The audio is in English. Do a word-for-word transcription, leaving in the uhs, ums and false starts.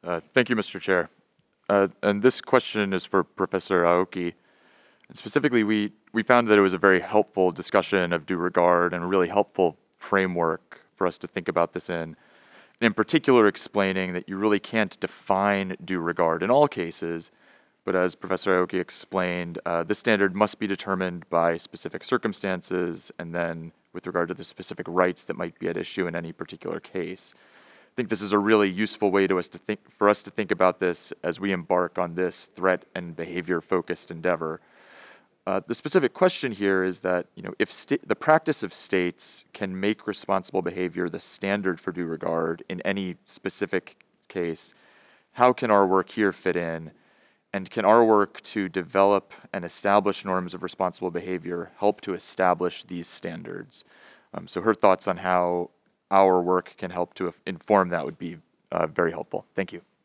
Uh, thank you, Mister Chair. Uh, and this question is for Professor Aoki. And specifically, we, we found that it was a very helpful discussion of due regard and a really helpful framework for us to think about this in. In particular, explaining that you really can't define due regard in all cases, but as Professor Aoki explained, uh, this standard must be determined by specific circumstances and then with regard to the specific rights that might be at issue in any particular case. I think this is a really useful way to us to think for us to think about this as we embark on this threat and behavior focused endeavor. Uh, the specific question here is that, you know, if sta- the practice of states can make responsible behavior the standard for due regard in any specific case, how can our work here fit in? And can our work to develop and establish norms of responsible behavior help to establish these standards? Um, so her thoughts on how our work can help to inform that would be uh, very helpful. Thank you.